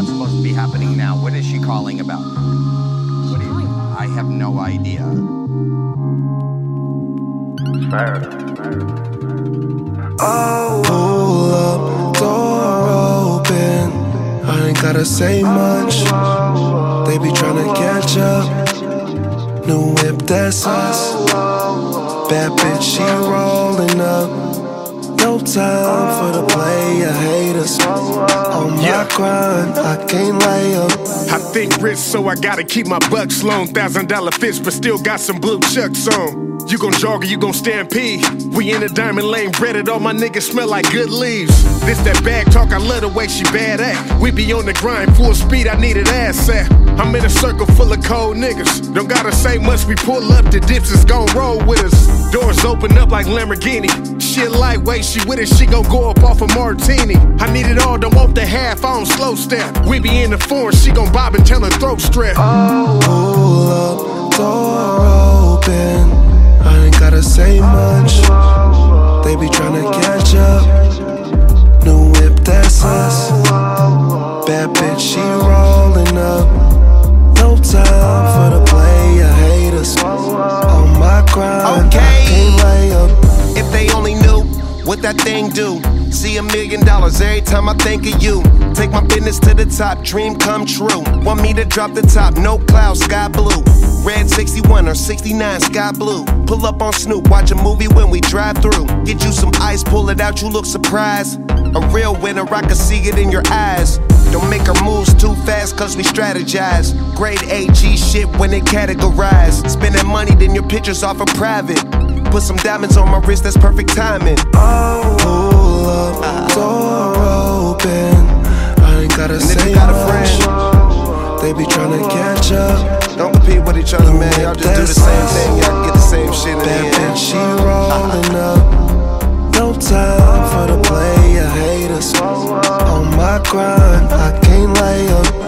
supposed to be happening now? What is she calling about? What do you? I have no idea. Oh, pull up, door open. I ain't gotta say much. They be tryna catch up. New whip, that's us. Bad bitch, she rolling up. No time for the player haters. On my grind, I can't lay up. I think rich, so I gotta keep my bucks low. $1,000 fish, but still got some blue chucks on. You gon' jog or you gon' stampede. We in the diamond lane, breaded. All my niggas smell like good leaves. This that bag talk, I love the way she bad at. We be on the grind, full speed, I need an ass at. I'm in a circle full of cold niggas. Don't gotta say much, we pull up, the dips is gon' roll with us. Doors open up like Lamborghini. Shit lightweight, she with it, she gon' go up off a martini. I need it all, don't want the half, I don't slow step. We be in the foreign, she gon' bob and tell her throat strap. Pull up, door open. I ain't gotta say much. They be tryna catch up. New whip, that's us. Bad bitch, she rolling up. No time for the player haters. On my grind, okay. I can't lay up. If they only knew what that thing do. See $1 million every time I think of you. Take my business to the top, dream come true. Want me to drop the top, no clouds, sky blue. Red 61 or 69, sky blue. Pull up on Snoop, watch a movie when we drive through. Get you some ice, pull it out, you look surprised. A real winner, I can see it in your eyes. Don't make our moves too fast, cause we strategize. Grade AG shit when it categorize. Spending money, then your pictures off of private. Put some diamonds on my wrist, that's perfect timing. Oh, pull up, door open. I ain't gotta say much. They be tryna catch up. Don't compete with each other, man. Y'all just do the same thing. Y'all get the same shit in the end. Bad bitch, she rolling up. No time for the player haters. On my grind, I can't lay up.